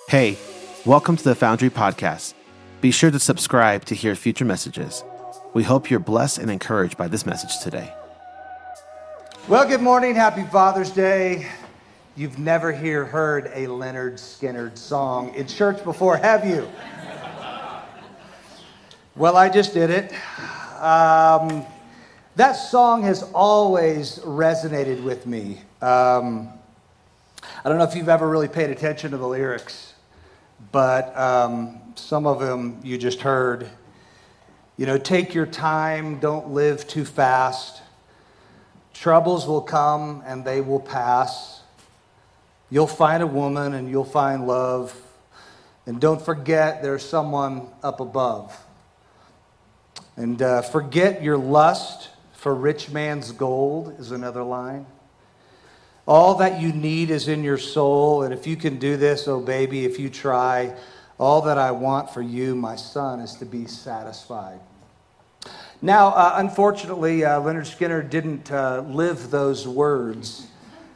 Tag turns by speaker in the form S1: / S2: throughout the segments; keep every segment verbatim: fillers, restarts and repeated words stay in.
S1: Hey, welcome to the Foundry Podcast. Be sure to subscribe to hear future messages. We hope you're blessed and encouraged by this message today.
S2: Well, good morning. Happy Father's Day. You've never here heard a Lynyrd Skynyrd song in church before, have you? Well, I just did it. Um, that song has always resonated with me. Um, I don't know if you've ever really paid attention to the lyrics, but um, some of them you just heard. You know, take your time, don't live too fast. Troubles will come and they will pass. You'll find a woman and you'll find love. And don't forget there's someone up above. And uh, forget your lust for rich man's gold is another line. All that you need is in your soul. And if you can do this, oh baby, if you try, all that I want for you, my son, is to be satisfied. Now, uh, unfortunately, uh, Lynyrd Skynyrd didn't uh, live those words.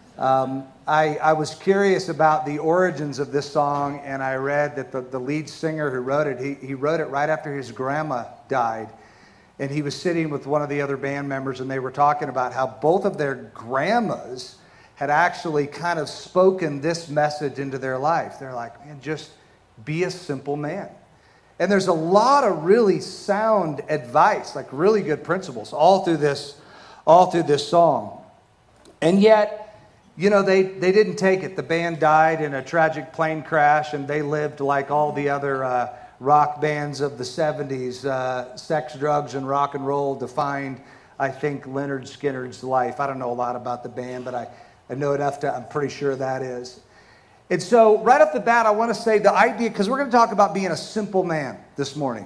S2: Um, I, I was curious about the origins of this song, and I read that the, the lead singer who wrote it, he, he wrote it right after his grandma died. And he was sitting with one of the other band members, and they were talking about how both of their grandmas had actually kind of spoken this message into their life. They're like, man, just be a simple man. And there's a lot of really sound advice, like really good principles all through this, all through this song. And yet, you know, they, they didn't take it. The band died in a tragic plane crash, and they lived like all the other uh, rock bands of the seventies. Uh, sex, drugs, and rock and roll defined, I think, Lynyrd Skynyrd's life. I don't know a lot about the band, but I, I know enough to, I'm pretty sure that is. And so right off the bat, I want to say the idea, because we're going to talk about being a simple man this morning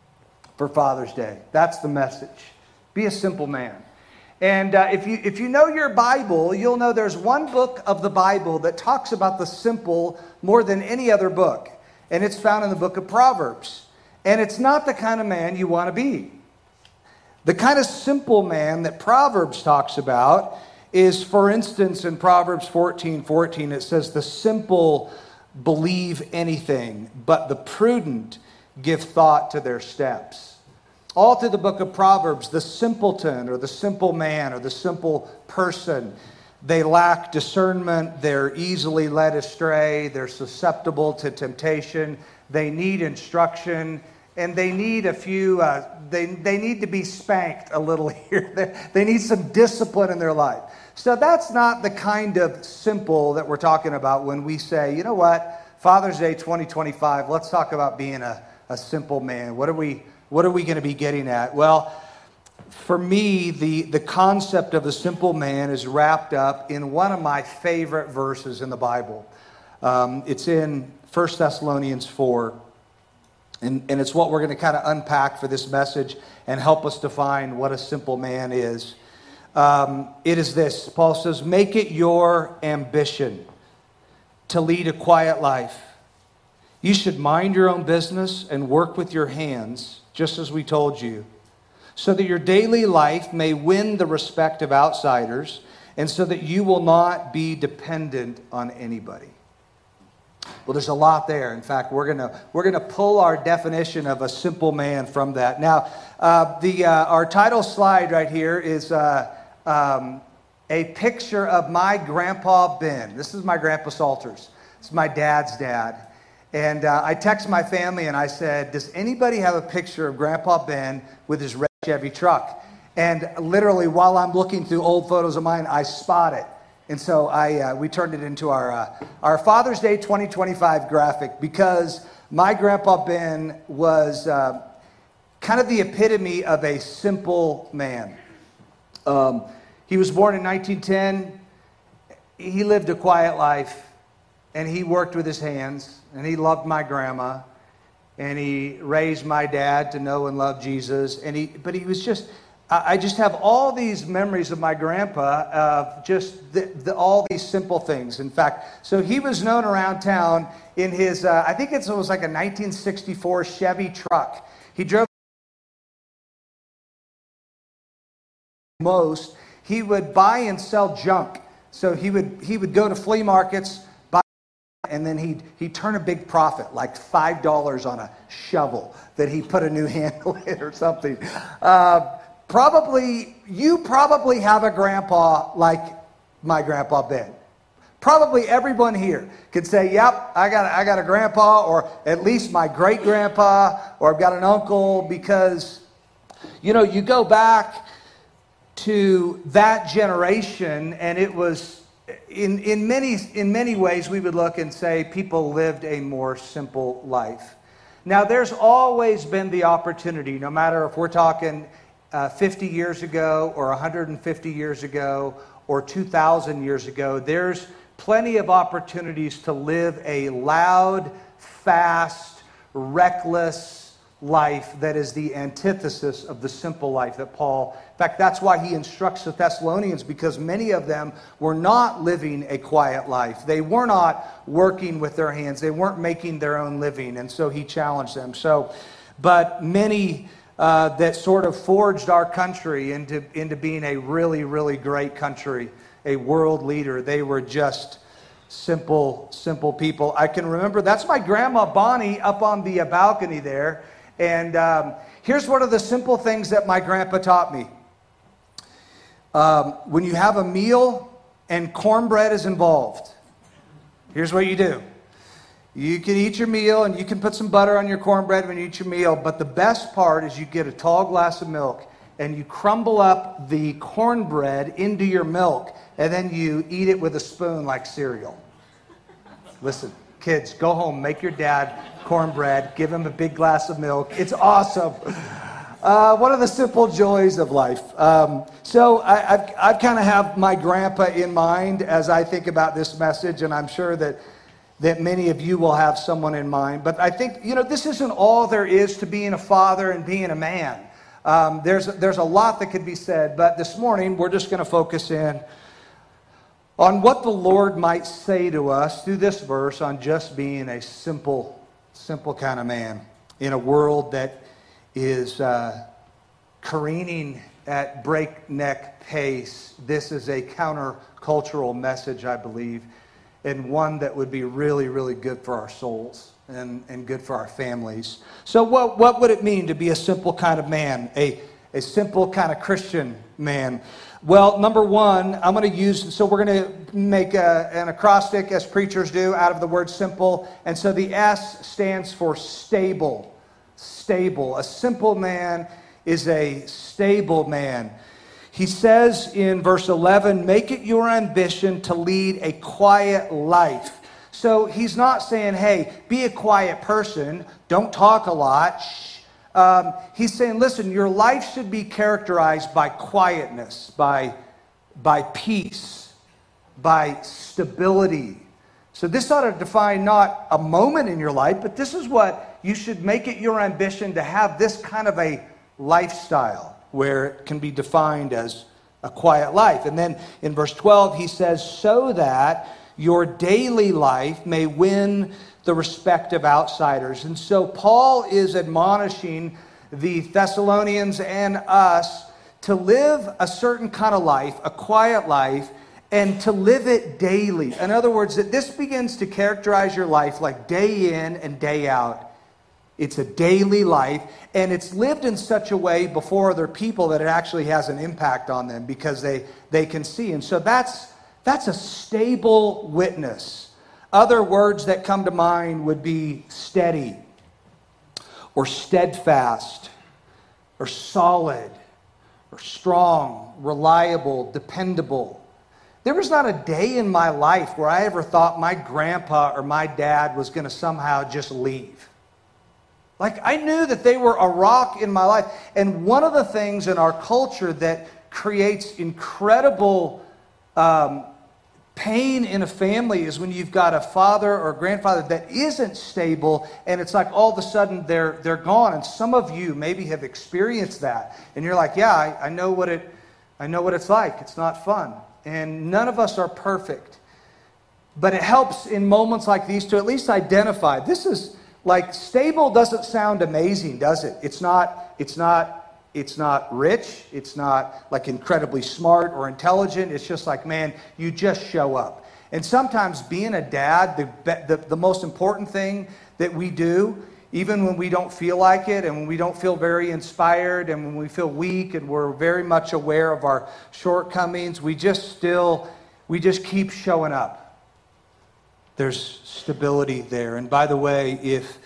S2: for Father's Day. That's the message. Be a simple man. And uh, if you if you know your Bible, you'll know there's one book of the Bible that talks about the simple more than any other book. And it's found in the book of Proverbs. And it's not the kind of man you want to be. The kind of simple man that Proverbs talks about is, for instance, in Proverbs fourteen fourteen, it says, the simple believe anything, but the prudent give thought to their steps. All through the book of Proverbs, the simpleton or the simple man or the simple person, they lack discernment, they're easily led astray, they're susceptible to temptation, they need instruction, and they need a few, uh, they, they need to be spanked a little here. They, they need some discipline in their life. So that's not the kind of simple that we're talking about when we say, you know what, Father's Day twenty twenty-five, let's talk about being a, a simple man. What are we, what are we going to be getting at? Well, for me, the, the concept of a simple man is wrapped up in one of my favorite verses in the Bible. Um, it's in First Thessalonians four. And, and it's what we're going to kind of unpack for this message and help us define what a simple man is. Um, it is this. Paul says, make it your ambition to lead a quiet life. You should mind your own business and work with your hands, just as we told you, so that your daily life may win the respect of outsiders and so that you will not be dependent on anybody. Well, there's a lot there. In fact, we're gonna we're gonna pull our definition of a simple man from that. Now, uh, the uh, our title slide right here is uh, um, a picture of my grandpa Ben. This is my grandpa Salters. This is my dad's dad. And uh, I text my family and I said, "Does anybody have a picture of Grandpa Ben with his red Chevy truck?" And literally, while I'm looking through old photos of mine, I spot it. And so I uh, we turned it into our uh, our Father's Day twenty twenty-five graphic, because my Grandpa Ben was uh, kind of the epitome of a simple man. Um, he was born in nineteen ten. He lived a quiet life, and he worked with his hands, and he loved my grandma, and he raised my dad to know and love Jesus. And he, but he was just. I just have all these memories of my grandpa of just the, the, all these simple things. In fact, so he was known around town in his, uh, I think it was like a nineteen sixty-four Chevy truck. He drove most. He would buy and sell junk. So he would he would go to flea markets, buy and then he'd, he'd turn a big profit, like five dollars on a shovel that he put a new handle in or something. Uh, probably, you probably have a grandpa like my grandpa Ben. Probably everyone here could say, yep, I got, I got a grandpa, or at least my great-grandpa, or I've got an uncle, because, you know, you go back to that generation, and it was, in, in, many, in many ways, we would look and say people lived a more simple life. Now, there's always been the opportunity, no matter if we're talking uh, fifty years ago, or one hundred fifty years ago, or two thousand years ago, there's plenty of opportunities to live a loud, fast, reckless life that is the antithesis of the simple life that Paul, in fact, that's why he instructs the Thessalonians, because many of them were not living a quiet life. They were not working with their hands. They weren't making their own living, and so he challenged them. So, but many uh, that sort of forged our country into, into being a really, really great country, a world leader. They were just simple, simple people. I can remember, that's my grandma Bonnie up on the balcony there. And um, here's one of the simple things that my grandpa taught me. Um, when you have a meal and cornbread is involved, here's what you do. You can eat your meal and you can put some butter on your cornbread when you eat your meal, but the best part is you get a tall glass of milk and you crumble up the cornbread into your milk, and then you eat it with a spoon like cereal. Listen, kids, go home, make your dad cornbread, give him a big glass of milk. It's awesome. Uh, one of the simple joys of life. Um, so I, I've, I've kind of have my grandpa in mind as I think about this message, and I'm sure that that many of you will have someone in mind. But I think, you know, this isn't all there is to being a father and being a man. Um, there's, there's a lot that could be said, but this morning we're just going to focus in on what the Lord might say to us through this verse on just being a simple, simple kind of man in a world that is uh, careening at breakneck pace. This is a countercultural message, I believe, and one that would be really, really good for our souls and, and good for our families. So what, what would it mean to be a simple kind of man, a, a simple kind of Christian man? Well, number one, I'm going to use, so we're going to make a, an acrostic, as preachers do, out of the word simple. And so the S stands for stable. Stable. A simple man is a stable man. He says in verse eleven, make it your ambition to lead a quiet life. So he's not saying, hey, be a quiet person, don't talk a lot. Shh. Um, he's saying, listen, your life should be characterized by quietness, by, by peace, by stability. So this ought to define not a moment in your life, but this is what you should make it your ambition to have, this kind of a lifestyle where it can be defined as a quiet life. And then in verse twelve, he says, so that your daily life may win the respect of outsiders. And so Paul is admonishing the Thessalonians and us to live a certain kind of life, a quiet life, and to live it daily. In other words, that this begins to characterize your life like day in and day out. It's a daily life, and it's lived in such a way before other people that it actually has an impact on them because they, they can see. And so that's That's a stable witness. Other words that come to mind would be steady, or steadfast, or solid, or strong, reliable, dependable. There was not a day in my life where I ever thought my grandpa or my dad was going to somehow just leave. Like, I knew that they were a rock in my life. And one of the things in our culture that creates incredible um, pain in a family is when you've got a father or a grandfather that isn't stable, and it's like all of a sudden they're they're gone. And some of you maybe have experienced that, and you're like, yeah, I, I know what it I know what it's like. It's not fun. And none of us are perfect. But it helps in moments like these to at least identify. This is like, stable doesn't sound amazing, does it? It's not, it's not, it's not rich. It's not like incredibly smart or intelligent. It's just like, man, you just show up. And sometimes being a dad, the, the, the most important thing that we do, even when we don't feel like it and when we don't feel very inspired and when we feel weak and we're very much aware of our shortcomings, we just still, we just keep showing up. There's stability there. And by the way, if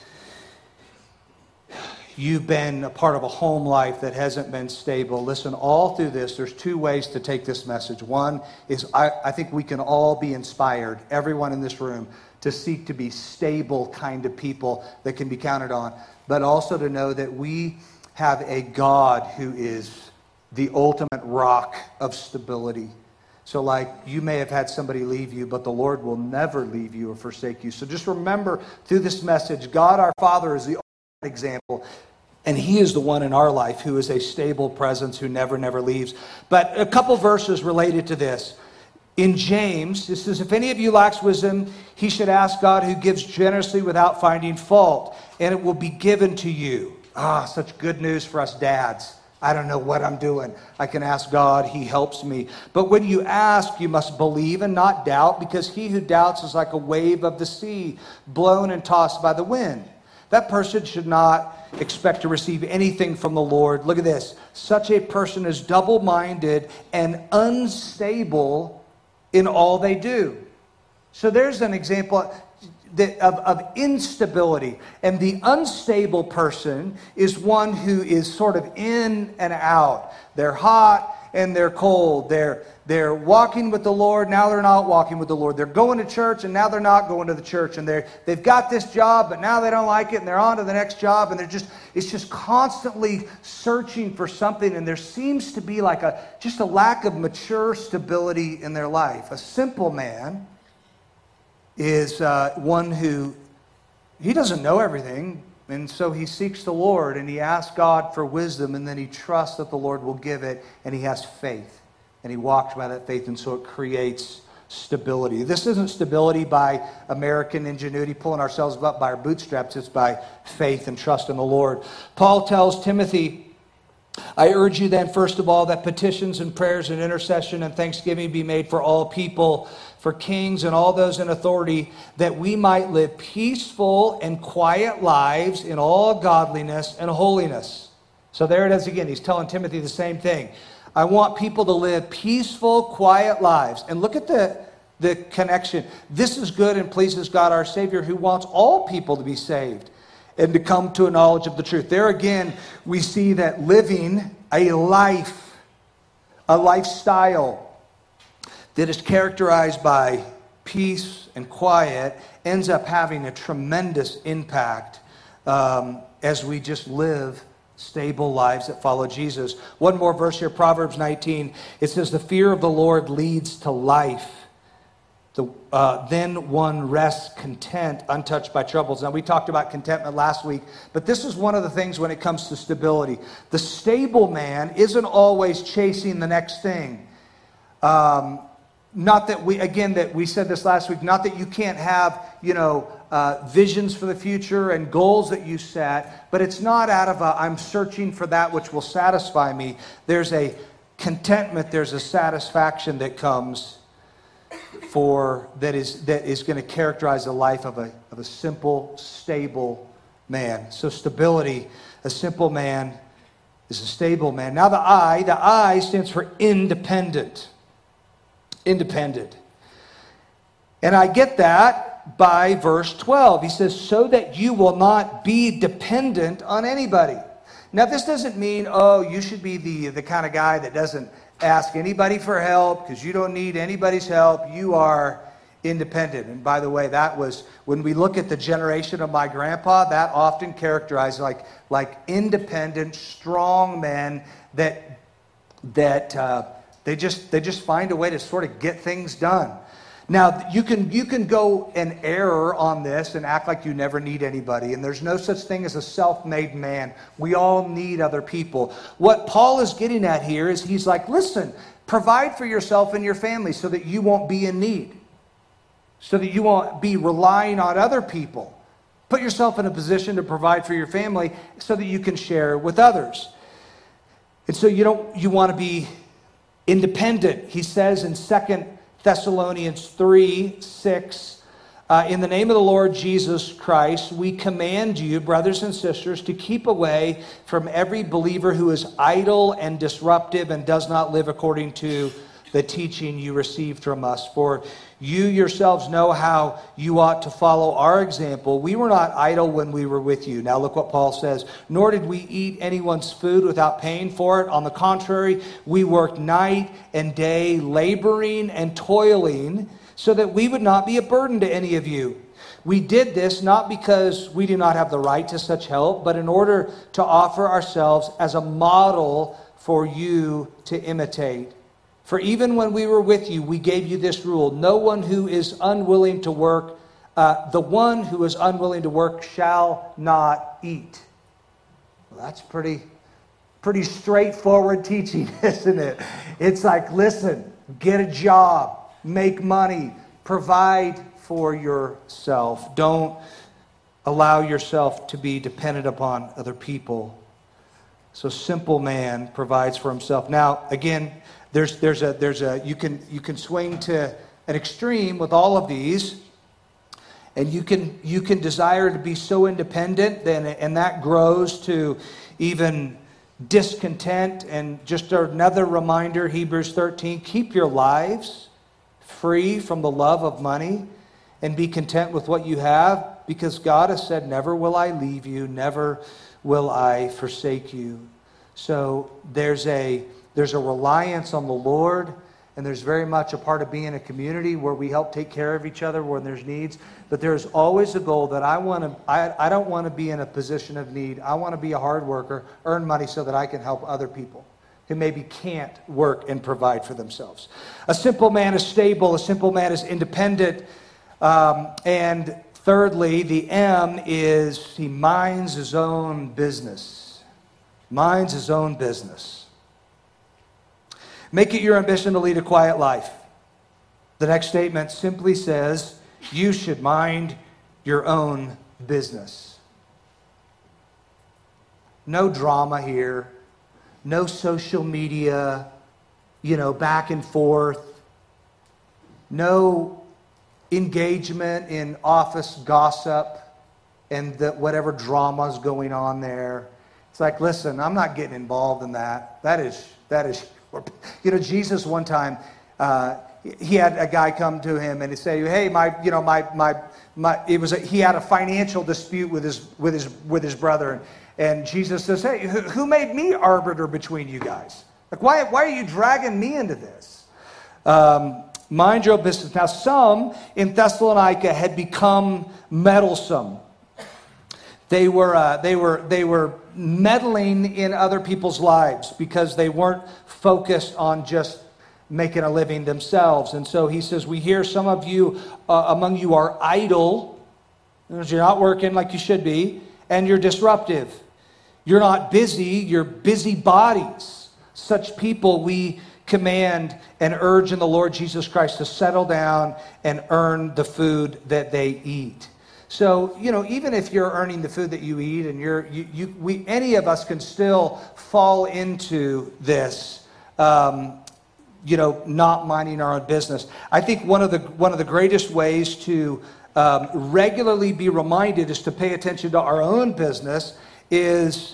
S2: you've been a part of a home life that hasn't been stable, listen, all through this, there's two ways to take this message. One is I, I think we can all be inspired, everyone in this room, to seek to be stable kind of people that can be counted on, but also to know that we have a God who is the ultimate rock of stability. So like you may have had somebody leave you, but the Lord will never leave you or forsake you. So just remember through this message, God our Father is the ultimate example. And he is the one in our life who is a stable presence who never, never leaves. But a couple verses related to this. In James, it says, if any of you lacks wisdom, he should ask God who gives generously without finding fault, and it will be given to you. Ah, such good news for us dads. I don't know what I'm doing. I can ask God, he helps me. But when you ask, you must believe and not doubt, because he who doubts is like a wave of the sea, blown and tossed by the wind. That person should not expect to receive anything from the Lord. Look at this. Such a person is double-minded and unstable in all they do. So there's an example of, of instability. And the unstable person is one who is sort of in and out. They're hot and they're cold. They're, they're walking with the Lord, now they're not walking with the Lord. They're going to church and now they're not going to the church. And they're, they've got this job, but now they don't like it and they're on to the next job. And they're just, it's just constantly searching for something. And there seems to be like a, just a lack of mature stability in their life. A simple man is uh, one who, he doesn't know everything. And so he seeks the Lord and he asks God for wisdom, and then he trusts that the Lord will give it, and he has faith. And he walks by that faith, and so it creates stability. This isn't stability by American ingenuity, pulling ourselves up by our bootstraps. It's by faith and trust in the Lord. Paul tells Timothy, I urge you then, first of all, that petitions and prayers and intercession and thanksgiving be made for all people, for kings and all those in authority, that we might live peaceful and quiet lives in all godliness and holiness. So there it is again. He's telling Timothy the same thing. I want people to live peaceful, quiet lives. And look at the, the connection. This is good and pleases God our Savior, who wants all people to be saved and to come to a knowledge of the truth. There again, we see that living a life, a lifestyle that is characterized by peace and quiet ends up having a tremendous impact um, as we just live stable lives that follow Jesus. One more verse here, Proverbs nineteen. It says, the fear of the Lord leads to life. The, uh, then one rests content, untouched by troubles. Now, we talked about contentment last week, but this is one of the things when it comes to stability. The stable man isn't always chasing the next thing. Um, not that we, again, that we said this last week, not that you can't have, you know, uh, visions for the future and goals that you set, but it's not out of a, I'm searching for that which will satisfy me. There's a contentment, there's a satisfaction that comes for that is that is going to characterize the life of a of a simple, stable man. So stability, a simple man is a stable man. Now the I, the I stands for independent. Independent. And I get that by verse twelve. He says, so that you will not be dependent on anybody. Now this doesn't mean, oh, you should be the, the kind of guy that doesn't ask anybody for help because you don't need anybody's help. You are independent. And by the way, that was, when we look at the generation of my grandpa, that often characterized like, like independent, strong men that, that uh, they just they just find a way to sort of get things done. Now, you can you can go an error on this and act like you never need anybody. And there's no such thing as a self-made man. We all need other people. What Paul is getting at here is he's like, listen, provide for yourself and your family so that you won't be in need. So that you won't be relying on other people. Put yourself in a position to provide for your family so that you can share with others. And so you don't you want to be independent. He says in Second Thessalonians three, six, uh, in the name of the Lord Jesus Christ, we command you, brothers and sisters, to keep away from every believer who is idle and disruptive and does not live according to the teaching you received from us. For you yourselves know how you ought to follow our example. We were not idle when we were with you. Now look what Paul says. Nor did we eat anyone's food without paying for it. On the contrary, we worked night and day, laboring and toiling, so that we would not be a burden to any of you. We did this not because we do not have the right to such help, but in order to offer ourselves as a model for you to imitate. For even when we were with you, we gave you this rule: no one who is unwilling to work, uh, the one who is unwilling to work shall not eat. Well, that's pretty, pretty straightforward teaching, isn't it? It's like, listen, get a job, make money, provide for yourself. Don't allow yourself to be dependent upon other people. So simple man provides for himself. Now, again, there's there's a there's a you can you can swing to an extreme with all of these, and you can you can desire to be so independent, then and that grows to even discontent. And just another reminder, Hebrews thirteen, keep your lives free from the love of money and be content with what you have, because God has said, never will I leave you, never will I forsake you. So there's a there's a reliance on the Lord, and there's very much a part of being a community where we help take care of each other when there's needs. But there's always a goal that I want to I, I don't want to be in a position of need. I want to be a hard worker, earn money so that I can help other people who maybe can't work and provide for themselves. A simple man is stable. A simple man is independent. Um, and thirdly, the M is he minds his own business. Minds his own business. Make it your ambition to lead a quiet life. The next statement simply says, you should mind your own business. No drama here. No social media, you know, back and forth. No engagement in office gossip and the, whatever drama's going on there. It's like, listen, I'm not getting involved in that. That is, that is, you know, Jesus one time, uh, he had a guy come to him and he say, hey, my, you know, my, my, my, it was, a, he had a financial dispute with his, with his, with his brother. And, and Jesus says, hey, who, who made me arbiter between you guys? Like, why, why are you dragging me into this? Um, mind your own business. Now, some in Thessalonica had become meddlesome. They were, uh, they were, they were meddling in other people's lives because they weren't focused on just making a living themselves. And so he says, we hear some of you uh, among you are idle. You're not working like you should be, and you're disruptive. You're not busy, you're busy bodies. Such people we command and urge in the Lord Jesus Christ to settle down and earn the food that they eat. So, you know, even if you're earning the food that you eat, and you're, you, you, we, any of us can still fall into this, um, you know, not minding our own business. I think one of the one of the greatest ways to um, regularly be reminded is to pay attention to our own business. Is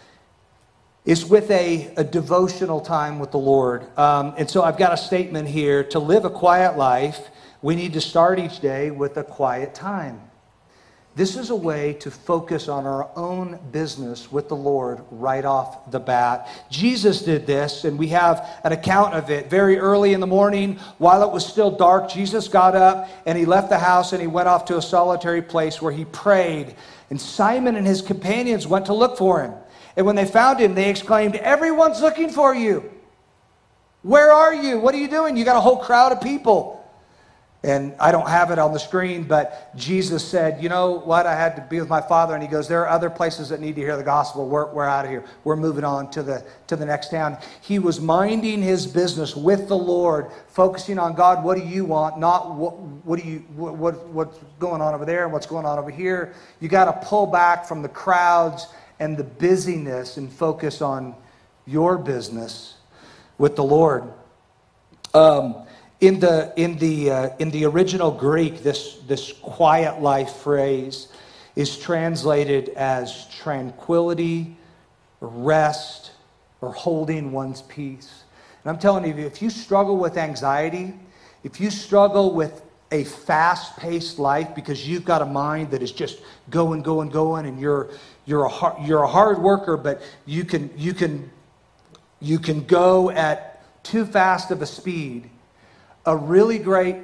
S2: is with a, a devotional time with the Lord. Um, and so I've got a statement here. To live a quiet life, we need to start each day with a quiet time. This is a way to focus on our own business with the Lord right off the bat. Jesus did this, and we have an account of it. Very early in the morning, while it was still dark, Jesus got up and he left the house and he went off to a solitary place where he prayed. And Simon and his companions went to look for him. And when they found him, they exclaimed, "Everyone's looking for you. Where are you? What are you doing? You got a whole crowd of people." And I don't have it on the screen, but Jesus said, you know what, I had to be with my Father. And he goes, there are other places that need to hear the gospel. We're, we're out of here. We're moving on to the, to the next town. He was minding his business with the Lord, focusing on God, what do you want? Not what, what do you, what, what, what's going on over there and what's going on over here. You got to pull back from the crowds and the busyness and focus on your business with the Lord. Um, In the in the uh, in the original Greek, this this quiet life phrase is translated as tranquility, or rest, or holding one's peace. And I'm telling you, if you struggle with anxiety, if you struggle with a fast-paced life because you've got a mind that is just going, going, going, and you're you're a hard, you're a hard worker, but you can you can you can go at too fast of a speed. A really great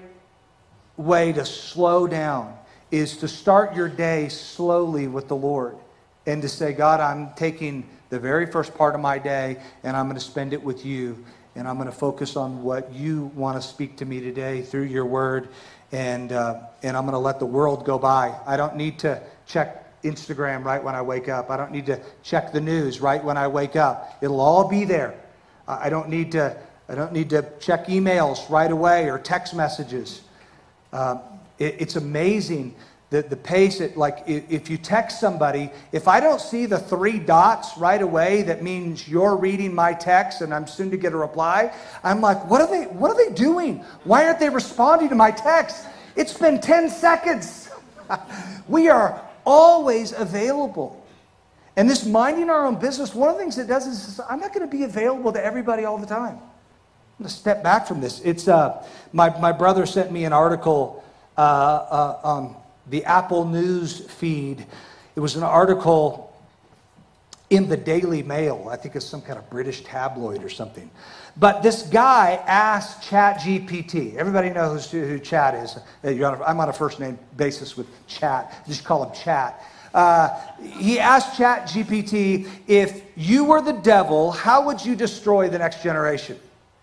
S2: way to slow down is to start your day slowly with the Lord and to say, God, I'm taking the very first part of my day and I'm going to spend it with you, and I'm going to focus on what you want to speak to me today through your word, and uh, and I'm going to let the world go by. I don't need to check Instagram right when I wake up. I don't need to check the news right when I wake up. It'll all be there. I don't need to I don't need to check emails right away or text messages. Uh, it, it's amazing the, the pace. It, like if, if you text somebody, if I don't see the three dots right away, that means you're reading my text and I'm soon to get a reply. I'm like, what are they? What are they doing? Why aren't they responding to my text? It's been ten seconds. We are always available. And this minding our own business, one of the things it does is I'm not going to be available to everybody all the time. I'm going to step back from this. It's uh, my, my brother sent me an article uh, uh, on the Apple News feed. It was an article in the Daily Mail. I think it's some kind of British tabloid or something. But this guy asked ChatGPT. Everybody knows who, who Chat is. You're on a, I'm on a first name basis with Chat. Just call him Chat. Uh, he asked ChatGPT, if you were the devil, how would you destroy the next generation?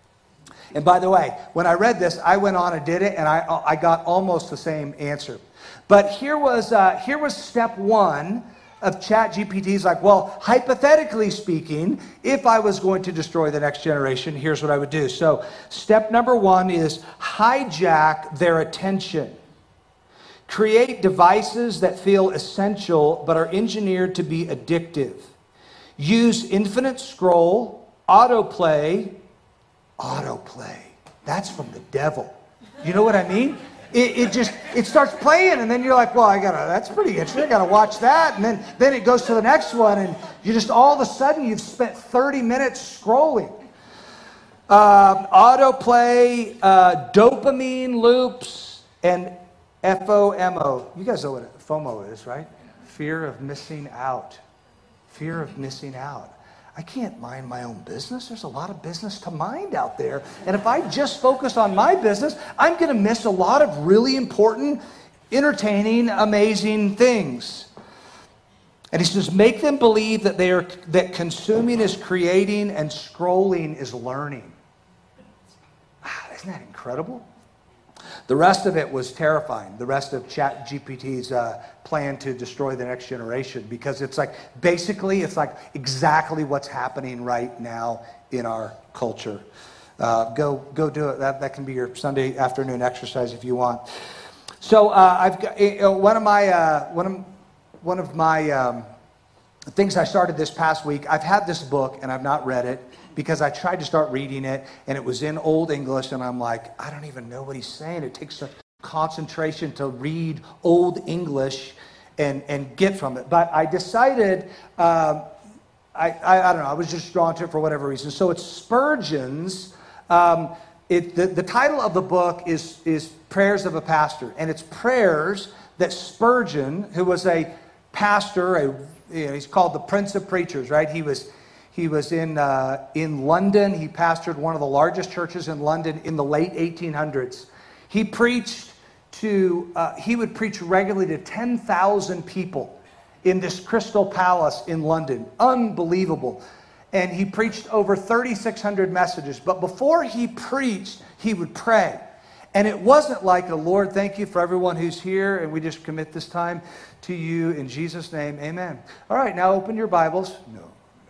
S2: And by the way, when I read this, I went on and did it, and I, I got almost the same answer. But here was, uh, here was step one of ChatGPT's like, well, hypothetically speaking, if I was going to destroy the next generation, here's what I would do. So step number one is hijack their attention. Create devices that feel essential but are engineered to be addictive. Use infinite scroll, autoplay. Autoplay. That's from the devil. You know what I mean? It, it just, it starts playing, and then you're like, well, I gotta, that's pretty interesting. I gotta watch that. And then, then it goes to the next one, and you just, all of a sudden, you've spent thirty minutes scrolling. Uh, autoplay, uh, dopamine loops, and FOMO. You guys know what FOMO is, right? Fear of missing out. Fear of missing out. I can't mind my own business. There's a lot of business to mind out there. And if I just focus on my business, I'm going to miss a lot of really important, entertaining, amazing things. And he says, make them believe that they are that consuming is creating and scrolling is learning. Ah, isn't that incredible? The rest of it was terrifying. The rest of ChatGPT's uh, plan to destroy the next generation, because it's like, basically, it's like exactly what's happening right now in our culture. Uh, go, go do it. That, that can be your Sunday afternoon exercise if you want. So uh, I've got you know, one of my uh, one of one of my um, things I started this past week. I've had this book and I've not read it, because I tried to start reading it, and it was in Old English, and I'm like, I don't even know what he's saying. It takes a concentration to read Old English and, and get from it. But I decided, um, I, I, I don't know, I was just drawn to it for whatever reason. So it's Spurgeon's, um, it, the, the title of the book is, is Prayers of a Pastor, and it's prayers that Spurgeon, who was a pastor, a, you know, he's called the Prince of Preachers, right? He was He was in uh, in London. He pastored one of the largest churches in London in the late eighteen hundreds. He preached to, uh, he would preach regularly to ten thousand people in this Crystal Palace in London. Unbelievable. And he preached over thirty-six hundred messages. But before he preached, he would pray. And it wasn't like, the Lord, thank you for everyone who's here, and we just commit this time to you in Jesus' name, amen. All right, now open your Bibles. No.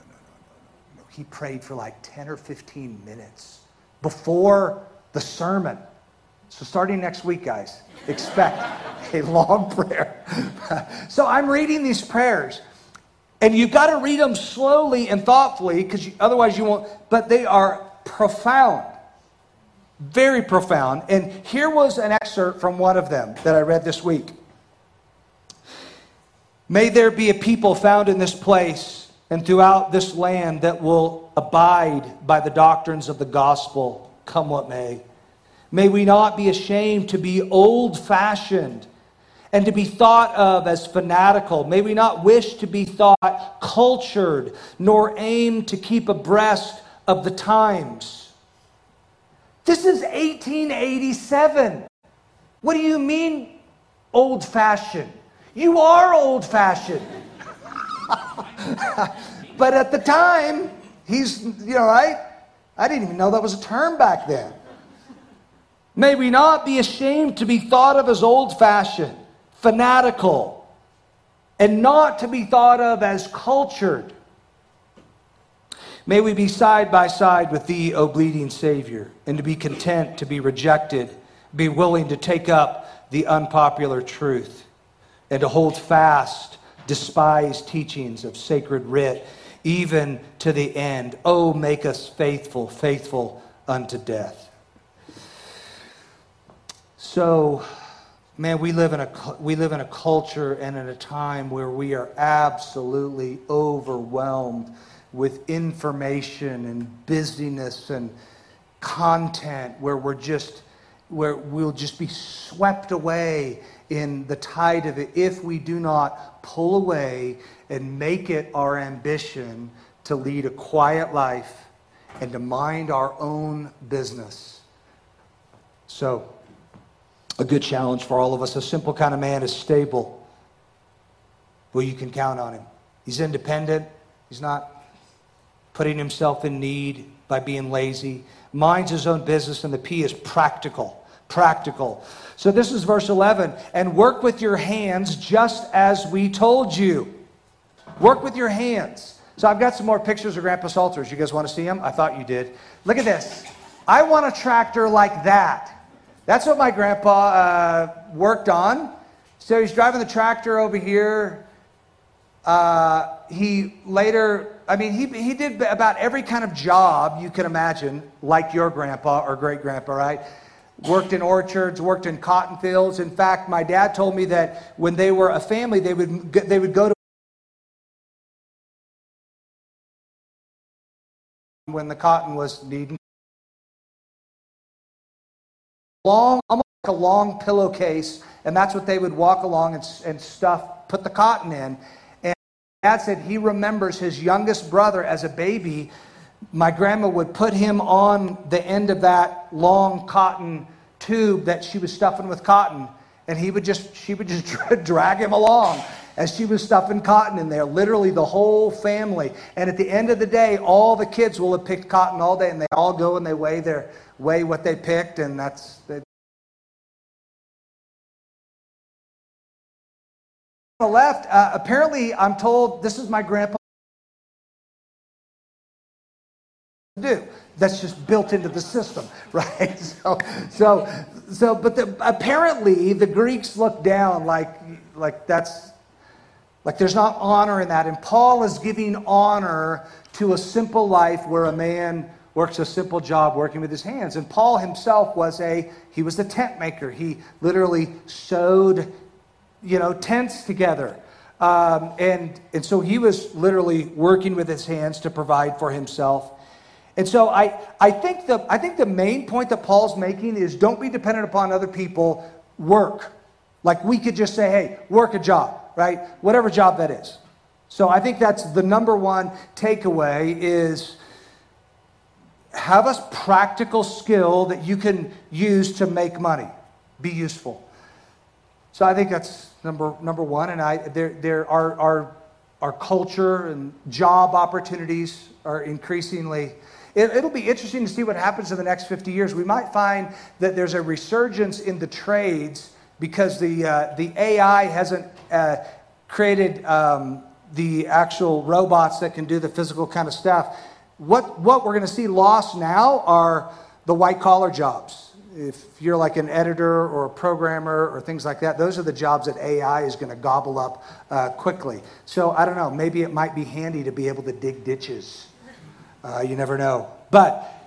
S2: He prayed for like ten or fifteen minutes before the sermon. So starting next week, guys, expect a long prayer. So I'm reading these prayers, and you've got to read them slowly and thoughtfully, because otherwise you won't, but they are profound. Very profound. And here was an excerpt from one of them that I read this week. May there be a people found in this place and throughout this land that will abide by the doctrines of the gospel, come what may. May we not be ashamed to be old-fashioned and to be thought of as fanatical. May we not wish to be thought cultured, nor aim to keep abreast of the times. This is eighteen eighty-seven. What do you mean old-fashioned? You are old-fashioned. But at the time, he's, you know, right? I didn't even know that was a term back then. May we not be ashamed to be thought of as old-fashioned, fanatical, and not to be thought of as cultured. May we be side by side with thee, O bleeding Savior, and to be content to be rejected, be willing to take up the unpopular truth, and to hold fast despised teachings of sacred writ, even to the end. Oh, make us faithful, faithful unto death. So, man, we live in a we live in a culture and in a time where we are absolutely overwhelmed with information and busyness and content, where we're just where we'll just be swept away in the tide of it if we do not pull away and make it our ambition to lead a quiet life and to mind our own business. So, a good challenge for all of us. A simple kind of man is stable. Well, you can count on him. He's independent. He's not putting himself in need by being lazy. Minds his own business, and the P is practical. Practical. So this is verse eleven. And work with your hands just as we told you. Work with your hands. So I've got some more pictures of Grandpa Salters. You guys want to see them? I thought you did. Look at this. I want a tractor like that. That's what my grandpa uh, worked on. So he's driving the tractor over here. Uh, he later, I mean, he he did about every kind of job you can imagine, like your grandpa or great-grandpa, right? Worked in orchards, worked in cotton fields. In fact, my dad told me that when they were a family, they would they would go to when the cotton was needing long, almost like a long pillowcase, and that's what they would walk along and, and stuff, put the cotton in. And Dad said he remembers his youngest brother as a baby. My grandma would put him on the end of that long cotton tube that she was stuffing with cotton, and he would just, she would just drag him along as she was stuffing cotton in there, literally the whole family. And at the end of the day, all the kids will have picked cotton all day, and they all go and they weigh their weigh what they picked, and that's they, on the left. Uh, apparently, I'm told this is my grandpa. Do that's just built into the system, right? So, so, so. But the, apparently, the Greeks look down like, like that's, like there's not honor in that. And Paul is giving honor to a simple life where a man works a simple job working with his hands. And Paul himself was a he was the tent maker. He literally sewed, you know, tents together. Um, and and so he was literally working with his hands to provide for himself. And so I, I think the I think the main point that Paul's making is don't be dependent upon other people. Work. Like we could just say, hey, work a job, right? Whatever job that is. So I think that's the number one takeaway is have a practical skill that you can use to make money. Be useful. So I think that's number number one. And I there there are our our culture and job opportunities are increasingly. It, it'll be interesting to see what happens in the next fifty years. We might find that there's a resurgence in the trades because the uh, the A I hasn't uh, created um, the actual robots that can do the physical kind of stuff. What what we're going to see lost now are the white collar jobs. If you're like an editor or a programmer or things like that, those are the jobs that A I is going to gobble up uh, quickly. So I don't know. Maybe it might be handy to be able to dig ditches. Uh, you never know. But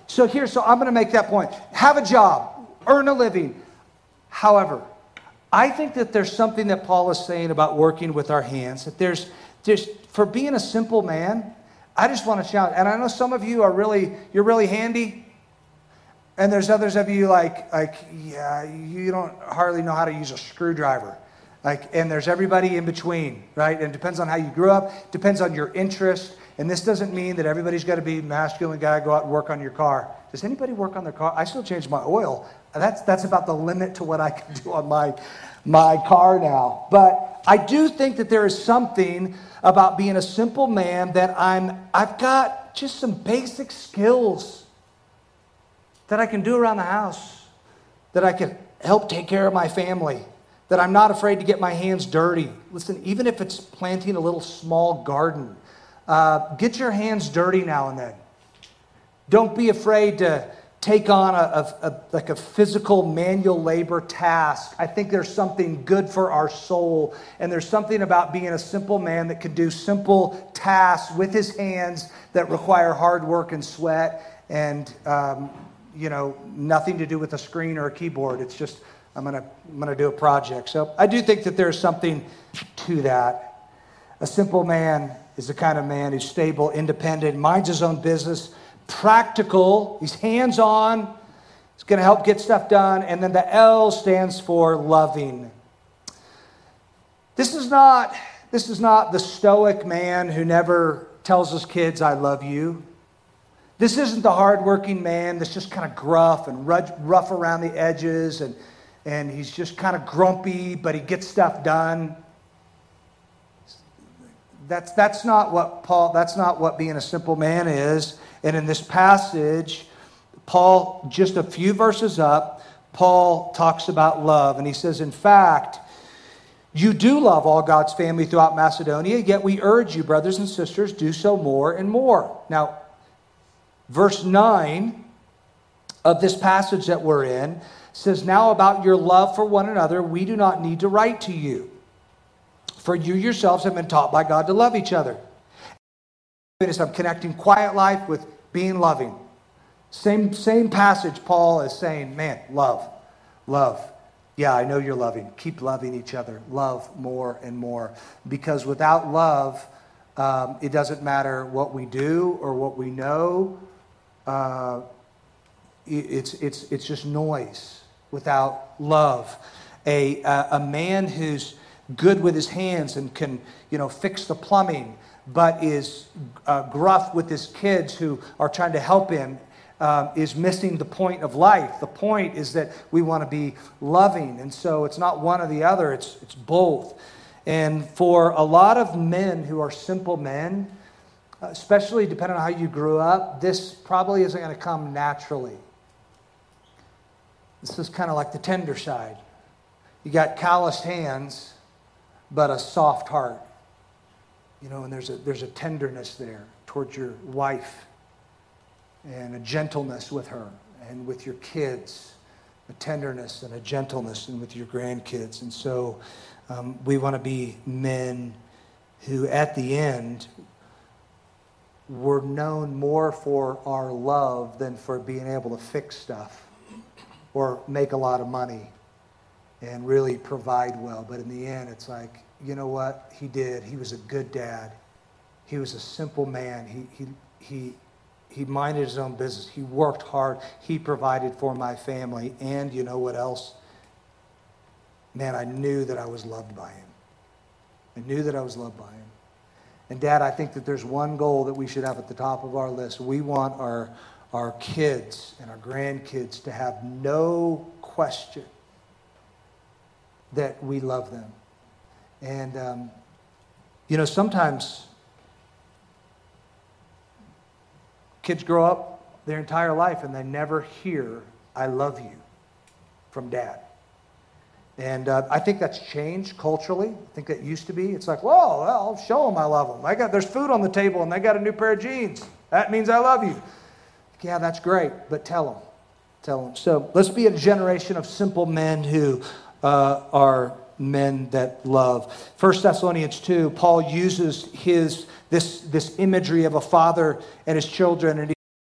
S2: So here, so I'm going to make that point. Have a job, earn a living. However, I think that there's something that Paul is saying about working with our hands, that there's, there's for being a simple man, I just want to shout, and I know some of you are really, you're really handy, and there's others of you like, like, yeah, you don't hardly know how to use a screwdriver. Like, and there's everybody in between, right? And it depends on how you grew up, depends on your interest. And this doesn't mean that everybody's got to be a masculine guy, go out and work on your car. Does anybody work on their car? I still change my oil. That's that's about the limit to what I can do on my, my car now. But I do think that there is something about being a simple man that I'm, I've got just some basic skills that I can do around the house, that I can help take care of my family, that I'm not afraid to get my hands dirty. Listen, even if it's planting a little small garden, uh, get your hands dirty now and then. Don't be afraid to take on a, a, a like a physical manual labor task. I think there's something good for our soul, and there's something about being a simple man that can do simple tasks with his hands that require hard work and sweat, and um, you know, nothing to do with a screen or a keyboard. It's just I'm gonna I'm gonna do a project. So I do think that there's something to that. A simple man is the kind of man who's stable, independent, minds his own business, practical, he's hands-on, he's going to help get stuff done, and then the L stands for loving. This is not, this is not the stoic man who never tells his kids, I love you. This isn't the hardworking man that's just kind of gruff and rough around the edges, and, and he's just kind of grumpy, but he gets stuff done. That's, that's not what Paul, that's not what being a simple man is. And in this passage, Paul, just a few verses up, Paul talks about love. And he says, in fact, you do love all God's family throughout Macedonia, yet we urge you, brothers and sisters, do so more and more. Now, verse nine of this passage that we're in says, now about your love for one another, we do not need to write to you, for you yourselves have been taught by God to love each other. I'm connecting quiet life with being loving. Same, same passage, Paul is saying, man, love, love. Yeah, I know you're loving. Keep loving each other. Love more and more. Because without love, um, it doesn't matter what we do or what we know. Uh, it's, it's, it's just noise without love. A, a, a man who's good with his hands and can, you know, fix the plumbing, but is uh, gruff with his kids who are trying to help him, um, is missing the point of life. The point is that we want to be loving. And so it's not one or the other, it's, it's both. And for a lot of men who are simple men, especially depending on how you grew up, this probably isn't going to come naturally. This is kind of like the tender side. You got calloused hands, but a soft heart. You know, and there's a there's a tenderness there towards your wife, and a gentleness with her and with your kids, a tenderness and a gentleness, and with your grandkids. And so um, we want to be men who, at the end, were known more for our love than for being able to fix stuff or make a lot of money and really provide well. But in the end, it's like, you know what he did? He was a good dad. He was a simple man. He he he he minded his own business. He worked hard. He provided for my family. And you know what else? Man, I knew that I was loved by him. I knew that I was loved by him. And Dad, I think that there's one goal that we should have at the top of our list. We want our our kids and our grandkids to have no question that we love them. And, um, you know, sometimes kids grow up their entire life and they never hear, I love you, from Dad. And uh, I think that's changed culturally. I think that used to be. It's like, whoa, well, I'll show them I love them. I got, there's food on the table and they got a new pair of jeans. That means I love you. Yeah, that's great, but tell them. Tell them. So let's be a generation of simple men who uh, are men that love. First Thessalonians two, Paul uses his this this imagery of a father and his children, and he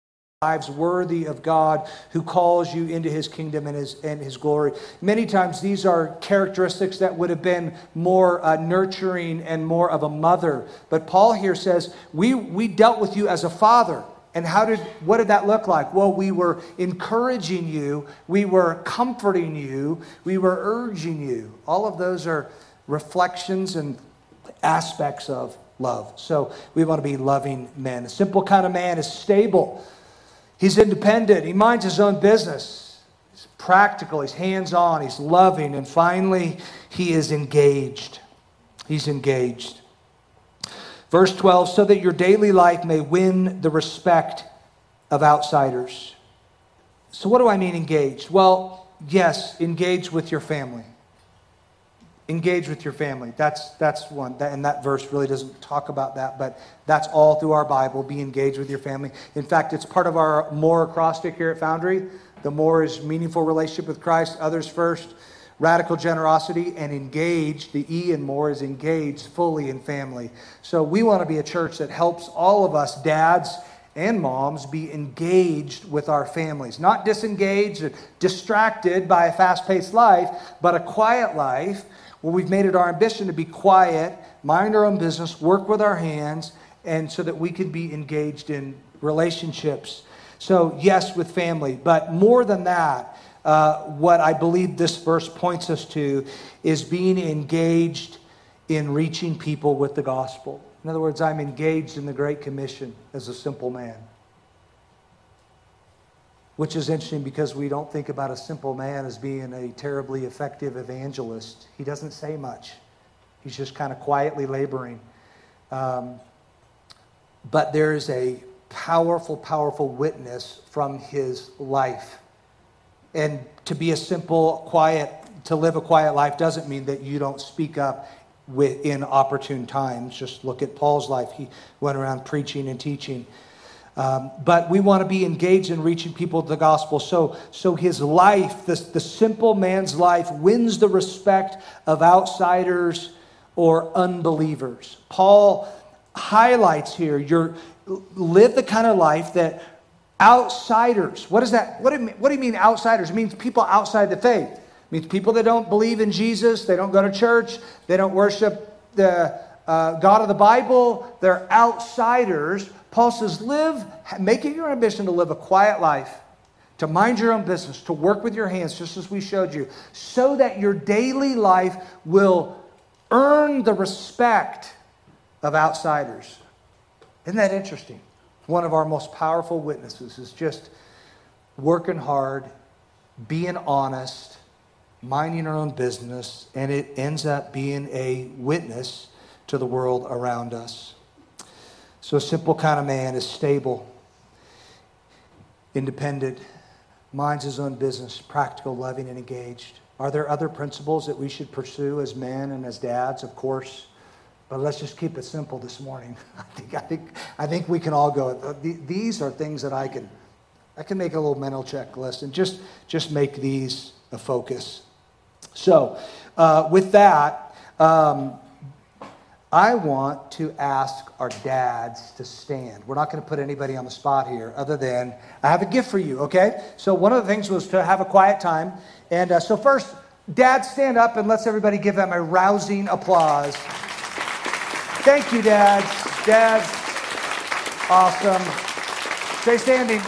S2: lives worthy of God who calls you into his kingdom and his, and his glory. Many times these are characteristics that would have been more uh, nurturing and more of a mother. But Paul here says, we, we dealt with you as a father. And how did, what did that look like? Well, we were encouraging you. We were comforting you. We were urging you. All of those are reflections and aspects of love. So we want to be loving men. A simple kind of man is stable. He's independent. He minds his own business. He's practical. He's hands-on. He's loving. And finally, he is engaged. He's engaged. Verse twelve, so that your daily life may win the respect of outsiders. So what do I mean engaged? Well, yes, engage with your family. Engage with your family. That's that's one. That, and that verse really doesn't talk about that, but that's all through our Bible. Be engaged with your family. In fact, it's part of our more acrostic here at Foundry. The more is meaningful relationship with Christ, others first, radical generosity, and engaged. The E in more is engaged fully in family. So we want to be a church that helps all of us, dads and moms, be engaged with our families. Not disengaged or distracted by a fast-paced life, but a quiet life. Well, we've made it our ambition to be quiet, mind our own business, work with our hands, and so that we could be engaged in relationships. So, yes, with family. But more than that, uh, what I believe this verse points us to is being engaged in reaching people with the gospel. In other words, I'm engaged in the Great Commission as a simple man. Which is interesting because we don't think about a simple man as being a terribly effective evangelist. He doesn't say much. He's just kind of quietly laboring. Um, but there is a powerful, powerful witness from his life. And to be a simple, quiet, to live a quiet life doesn't mean that you don't speak up in opportune times. Just look at Paul's life. He went around preaching and teaching. Um, but we want to be engaged in reaching people with the gospel. So, so his life, this, the simple man's life, wins the respect of outsiders or unbelievers. Paul highlights here, your live the kind of life that outsiders, what is that? What do you mean, what do you mean outsiders? It means people outside the faith. It means people that don't believe in Jesus, they don't go to church, they don't worship the uh, God of the Bible, they're outsiders. Paul says, live, make it your ambition to live a quiet life, to mind your own business, to work with your hands, just as we showed you, so that your daily life will earn the respect of outsiders. Isn't that interesting? One of our most powerful witnesses is just working hard, being honest, minding our own business, and it ends up being a witness to the world around us. So a simple kind of man is stable, independent, minds his own business, practical, loving, and engaged. Are there other principles that we should pursue as men and as dads? Of course. But let's just keep it simple this morning. I think I think I think we can all go. These are things that I can I can make a little mental checklist and just just make these a focus. So uh, with that, um, I want to ask our dads to stand. We're not going to put anybody on the spot here other than I have a gift for you, okay? So one of the things was to have a quiet time. And uh, so first, dads, stand up and let's everybody give them a rousing applause. Thank you, dads. Dads, awesome. Stay standing.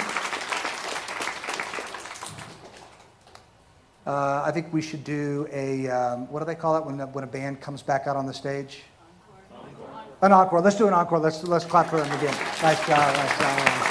S2: Uh, I think we should do a, um, what do they call it when, when a band comes back out on the stage? An encore. Let's do an encore. Let's let's clap for them again. Nice job. Nice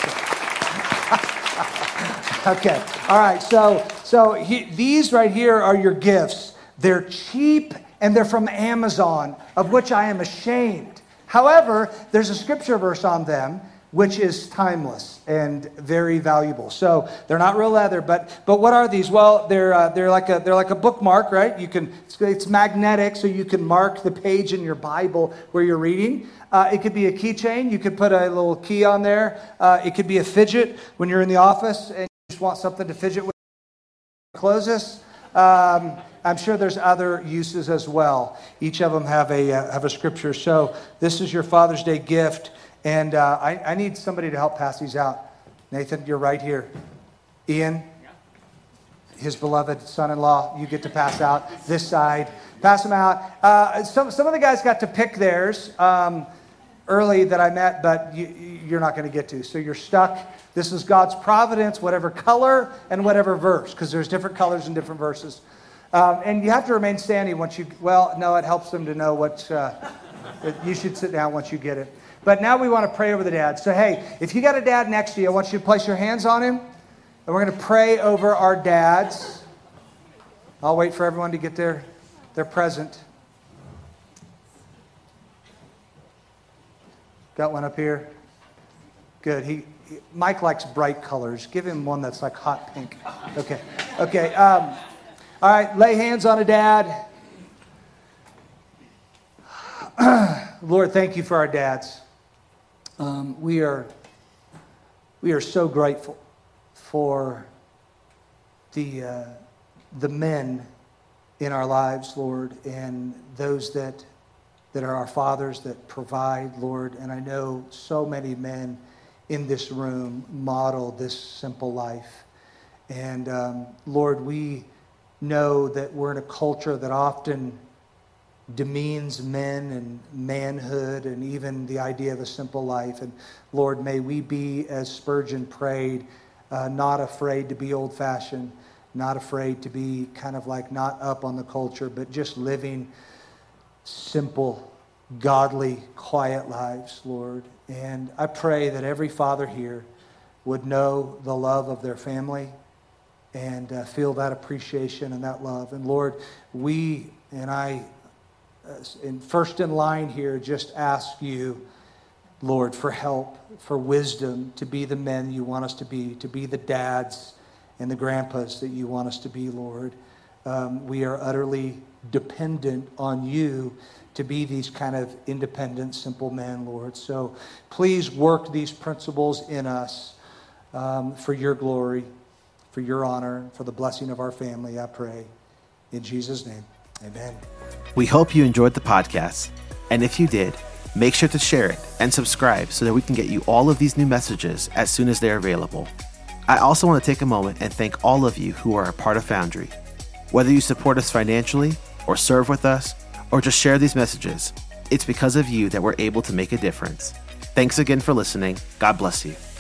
S2: job. Okay. All right. So so he, these right here are your gifts. They're cheap and they're from Amazon, of which I am ashamed. However, there's a scripture verse on them which is timeless and very valuable. So they're not real leather, but but what are these? Well, they're uh, they're like a they're like a bookmark, right? You can it's, it's magnetic, so you can mark the page in your Bible where you're reading. Uh, it could be a keychain. You could put a little key on there. Uh, it could be a fidget when you're in the office and you just want something to fidget with. Close this. Um, I'm sure there's other uses as well. Each of them have a uh, have a scripture. So this is your Father's Day gift. And uh, I, I need somebody to help pass these out. Nathan, you're right here. Ian, his beloved son-in-law, you get to pass out this side. Pass them out. Uh, some, some of the guys got to pick theirs um, early that I met, but you, you're not going to get to. So you're stuck. This is God's providence, whatever color and whatever verse, because there's different colors and different verses. Um, and you have to remain standing once you, well, no, it helps them to know what, uh, you should sit down once you get it. But now we want to pray over the dad. So, hey, if you got a dad next to you, I want you to place your hands on him. And we're going to pray over our dads. I'll wait for everyone to get their, their present. Got one up here? Good. He, he Mike likes bright colors. Give him one that's like hot pink. Okay. Okay. Um, all right. Lay hands on a dad. Lord, thank you for our dads. Um, we are we are so grateful for the uh, the men in our lives, Lord, and those that that are our fathers that provide, Lord. And I know so many men in this room model this simple life. And um, Lord, we know that we're in a culture that often demeans men and manhood and even the idea of a simple life. And Lord, may we be, as Spurgeon prayed, uh, not afraid to be old-fashioned, not afraid to be kind of like not up on the culture, but just living simple, godly, quiet lives, Lord. And I pray that every father here would know the love of their family and uh, feel that appreciation and that love. And Lord, we and I, in first in line here, just ask you, Lord, for help, for wisdom to be the men you want us to be, to be the dads and the grandpas that you want us to be, Lord. Um, we are utterly dependent on you to be these kind of independent, simple men, Lord. So please work these principles in us um, for your glory, for your honor, for the blessing of our family, I pray. In Jesus' name, amen.
S1: We hope you enjoyed the podcast. And if you did, make sure to share it and subscribe so that we can get you all of these new messages as soon as they're available. I also want to take a moment and thank all of you who are a part of Foundry. Whether you support us financially or serve with us or just share these messages, it's because of you that we're able to make a difference. Thanks again for listening. God bless you.